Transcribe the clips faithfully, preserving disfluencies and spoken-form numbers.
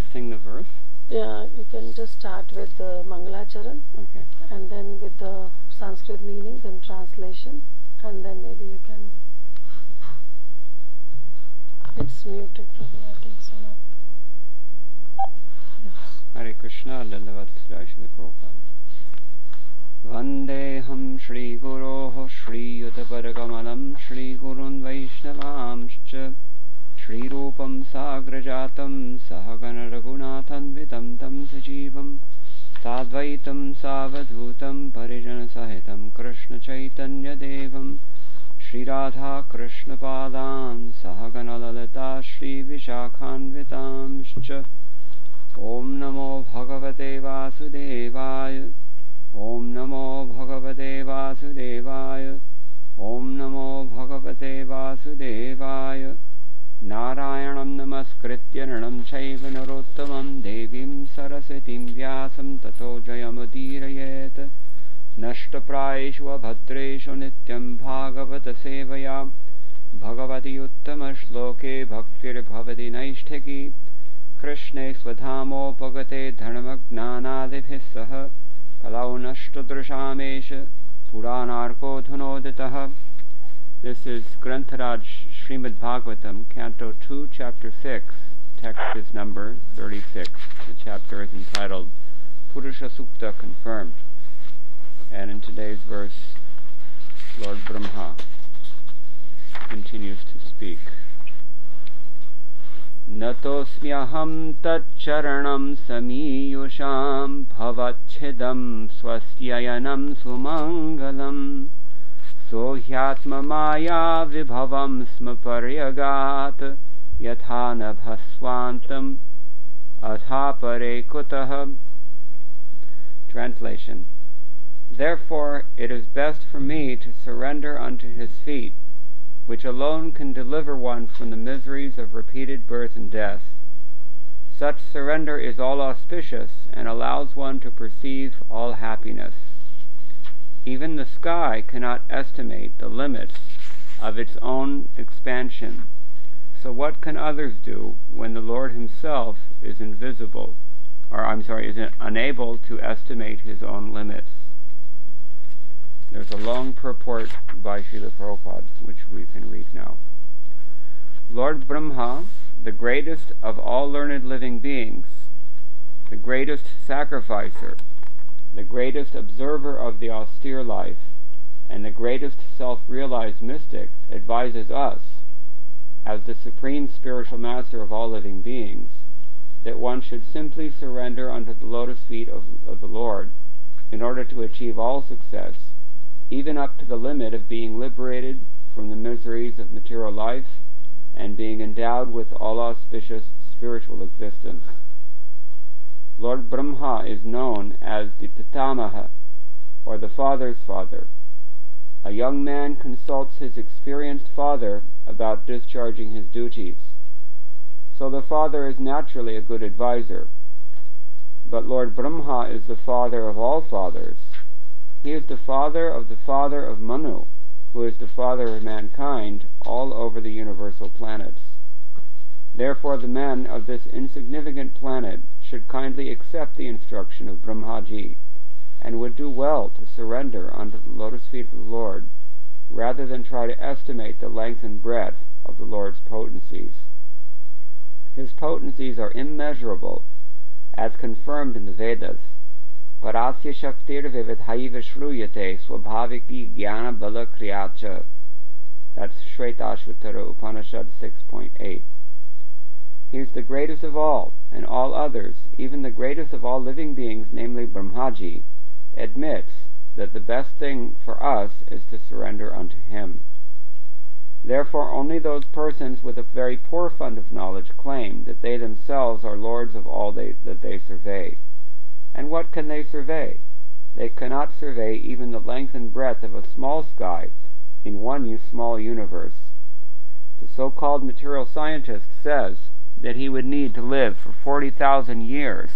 sing the verse? Yeah, you can just start with the Mangalacharan. Okay. And then with the Sanskrit meaning, then translation, and then maybe you can. It's muted, Prabhu, I think so now. Yes. Hare Krishna, Dandavat Srila Prabhupada. Vandeham Shri Guroho Shri Yutapadakamalam Shri Gurun Vaishnavamscha Shri Rupam Sagrajatam Sahagana Raghunathan Vitam Tam Sajivam Sadvaitam Savadhutam Parijana Sahitam Krishna Chaitanya Devam Shri Radha Krishna Padan Sahagana Lalita Shri Vishakhan Vitamscha Om Namo Bhagavate Vasudevaya Om Namo Bhagavate Vasudevaya Om Namo Bhagavate Vasudevaya Narayanam Namaskritya Naram Chaiva Narottamam Devim Saraswatim Vyasam Tato Jayamudirayet Nashtaprayeshu Abhadreshu Nityam Bhagavata Sevaya Bhagavati Uttama Shloke Bhaktir Bhavati Naishtaki Krishne Swadhamo Pagate Dharmagnanadibhis Saha Kalau Nashtadrishamesha Puranarko Dhunoditaha. This is Grantaraj Srimad Bhagavatam, Canto two, Chapter six. Text is number thirty-six. The chapter is entitled Purusha Sukta Confirmed. And in today's verse, Lord Brahma continues to speak. Natosmyaham taccharanam samiyusham bhavachidam swastyayanam sumangalam sohyatma maya vibhavam smaparyagat yathana bhaswantam athapare kutah. Translation. Therefore it is best for me to surrender unto his feet, which alone can deliver one from the miseries of repeated birth and death. Such surrender is all auspicious and allows one to perceive all happiness. Even the sky cannot estimate the limits of its own expansion. So what can others do when the Lord himself is invisible, or I'm sorry, is unable to estimate his own limits? There's a long purport by Srila Prabhupada, which we can read now. Lord Brahma, the greatest of all learned living beings, the greatest sacrificer, the greatest observer of the austere life, and the greatest self-realized mystic, advises us, as the supreme spiritual master of all living beings, that one should simply surrender unto the lotus feet of, of the Lord in order to achieve all success, even up to the limit of being liberated from the miseries of material life and being endowed with all auspicious spiritual existence. Lord Brahma is known as the Pitamaha, or the father's father. A young man consults his experienced father about discharging his duties. So the father is naturally a good advisor. But Lord Brahma is the father of all fathers. He is the father of the father of Manu, who is the father of mankind all over the universal planets. Therefore the men of this insignificant planet should kindly accept the instruction of Brahmaji, and would do well to surrender unto the lotus feet of the Lord, rather than try to estimate the length and breadth of the Lord's potencies. His potencies are immeasurable, as confirmed in the Vedas. Parasya Shaktir Vividhaiva Shruyate Swabhaviki Jnana Bala Kriyacha. That's Shvetashvatara Upanishad six point eight. He is the greatest of all, and all others, even the greatest of all living beings, namely Brahmaji, admits that the best thing for us is to surrender unto him. Therefore only those persons with a very poor fund of knowledge claim that they themselves are lords of all they, that they survey. And what can they survey? They cannot survey even the length and breadth of a small sky in one small universe. The so-called material scientist says that he would need to live for forty thousand years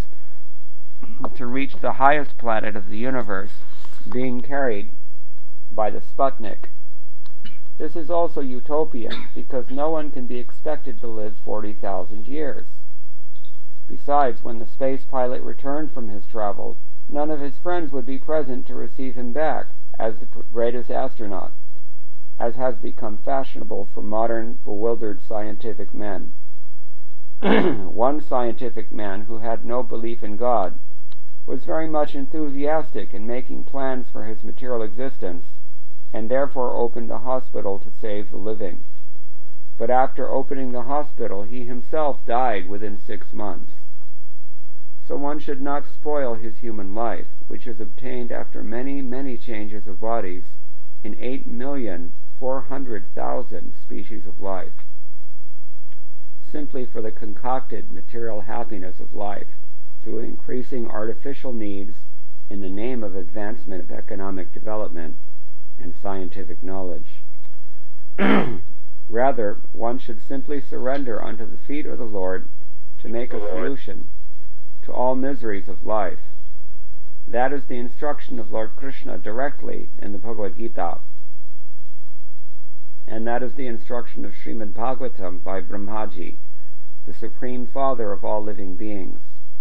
to reach the highest planet of the universe, being carried by the Sputnik. This is also utopian, because no one can be expected to live forty thousand years. Besides, when the space pilot returned from his travel, none of his friends would be present to receive him back as the greatest astronaut, as has become fashionable for modern, bewildered scientific men. One scientific man who had no belief in God was very much enthusiastic in making plans for his material existence, and therefore opened a hospital to save the living. But after opening the hospital, he himself died within six months. So one should not spoil his human life, which is obtained after many, many changes of bodies in eight million four hundred thousand species of life, simply for the concocted material happiness of life through increasing artificial needs in the name of advancement of economic development and scientific knowledge. Rather, one should simply surrender unto the feet of the Lord to make a solution to all miseries of life. That is the instruction of Lord Krishna directly in the Bhagavad Gita. And that is the instruction of Srimad Bhagavatam by Brahmaji, the Supreme Father of all living beings.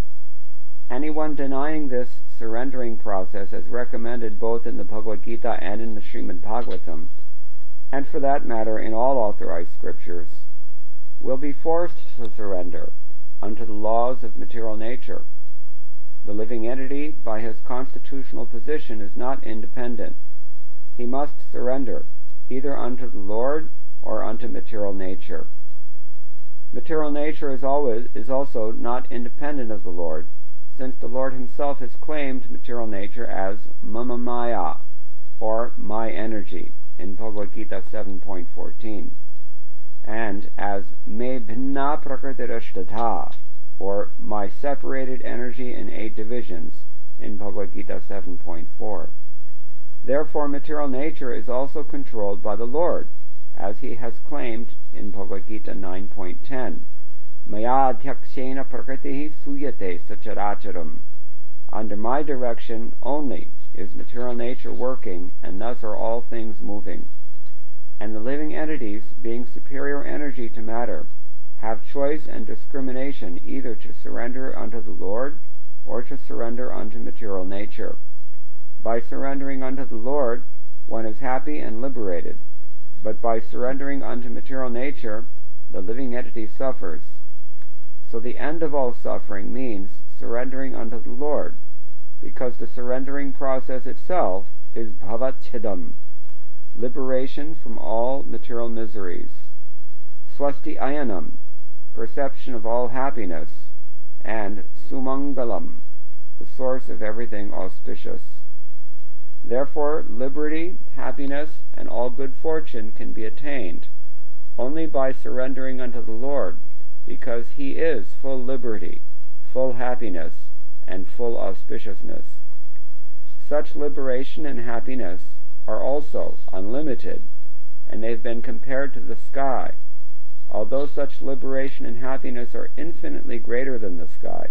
Anyone denying this surrendering process as recommended both in the Bhagavad Gita and in the Srimad Bhagavatam, and for that matter in all authorized scriptures, will be forced to surrender unto the laws of material nature. The living entity, by his constitutional position, is not independent. He must surrender either unto the Lord or unto material nature. Material nature is always is also not independent of the Lord, since the Lord himself has claimed material nature as Mama Maya, or my energy, in Bhagavad Gita seven point fourteen, and as Me Bhinna Prakritirashtadha, or my separated energy in eight divisions, in Bhagavad Gita seven point four. Therefore material nature is also controlled by the Lord, as he has claimed in Bhagavad Gita nine point ten, Maya Adhyakshena Prakritihi Suyate Sacharacharam. Under my direction only is material nature working, and thus are all things moving. And the living entities, being superior energy to matter, have choice and discrimination either to surrender unto the Lord or to surrender unto material nature. By surrendering unto the Lord, one is happy and liberated, but by surrendering unto material nature, the living entity suffers. So the end of all suffering means surrendering unto the Lord, because the surrendering process itself is bhavachidam, liberation from all material miseries, swasti ayanam, perception of all happiness, and sumangalam, the source of everything auspicious. Therefore, liberty, happiness, and all good fortune can be attained only by surrendering unto the Lord, because he is full liberty, full happiness, and full auspiciousness. Such liberation and happiness are also unlimited, and they've been compared to the sky, although such liberation and happiness are infinitely greater than the sky.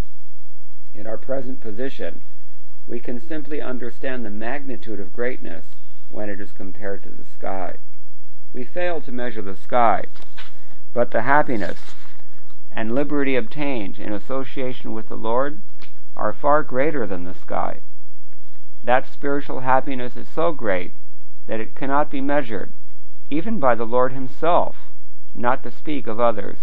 In our present position, we can simply understand the magnitude of greatness when it is compared to the sky. We fail to measure the sky, but the happiness and liberty obtained in association with the Lord are far greater than the sky. That spiritual happiness is so great that it cannot be measured, even by the Lord himself, not to speak of others.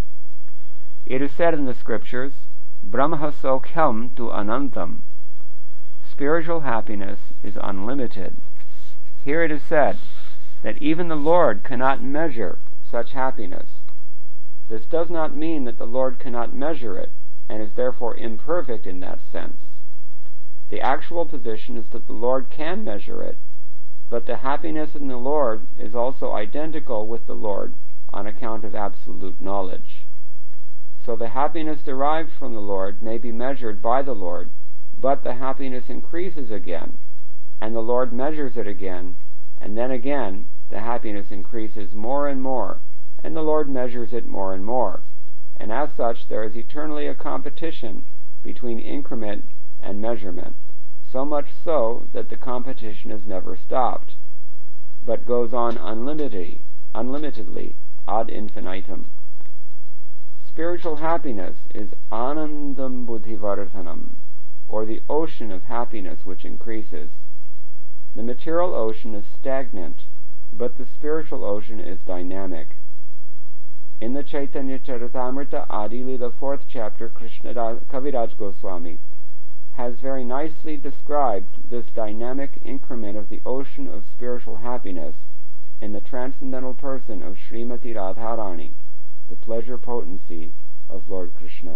It is said in the scriptures, Brahma Sokhyam tu Anantam. Spiritual happiness is unlimited. Here it is said that even the Lord cannot measure such happiness. This does not mean that the Lord cannot measure it, and is therefore imperfect in that sense. The actual position is that the Lord can measure it, but the happiness in the Lord is also identical with the Lord on account of absolute knowledge. So the happiness derived from the Lord may be measured by the Lord, but the happiness increases again, and the Lord measures it again, and then again the happiness increases more and more, and the Lord measures it more and more. And as such, there is eternally a competition between increment and measurement, so much so that the competition is never stopped, but goes on unlimitedly, unlimitedly ad infinitum. spiritual happiness is anandam buddhivardhanam, or the ocean of happiness which increases. The material ocean is stagnant, but the spiritual ocean is dynamic. In the Chaitanya Charitamrita Adi, the fourth chapter, Krishna Kaviraj Goswami has very nicely described this dynamic increment of the ocean of spiritual happiness in the transcendental person of Srimati Radharani, the pleasure potency of Lord Krishna.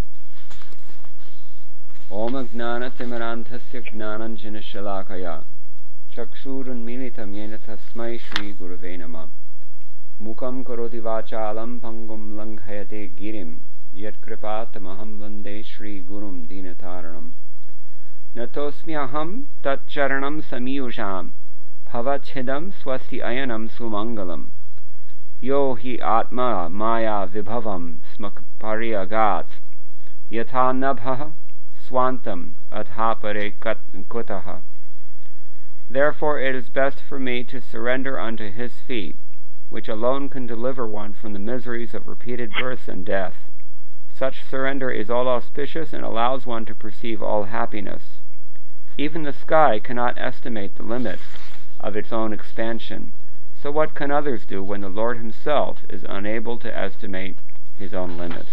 Om Agnana Timarantasya Gnananjana Shalakaya Chakshurun Militam Yena Tasmai Shri Gurave Namah Mukam Karoti Vachalam Pangum Langhayate Girim Yat Kripatamaham Vande Shri Gurum Dinataranam Natosmyaham Tat Charanam Samiyusham Bhavachidam Swasti Ayanam Sumangalam Yo hi Atma Maya Vibhavam Smakpariyagat Yatha Nabha Swantam Adhapare Kutaha. Therefore it is best for me to surrender unto his feet, which alone can deliver one from the miseries of repeated births and death. Such surrender is all auspicious and allows one to perceive all happiness. Even the sky cannot estimate the limits of its own expansion, so what can others do when the Lord himself is unable to estimate his own limits?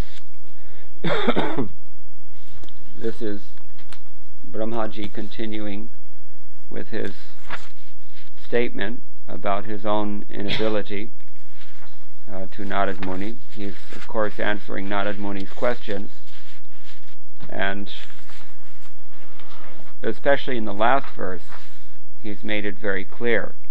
This is Brahmaji continuing with his statement about his own inability uh, to Narad Muni. He's, of course, answering Narad Muni's questions, and especially in the last verse, he's made it very clear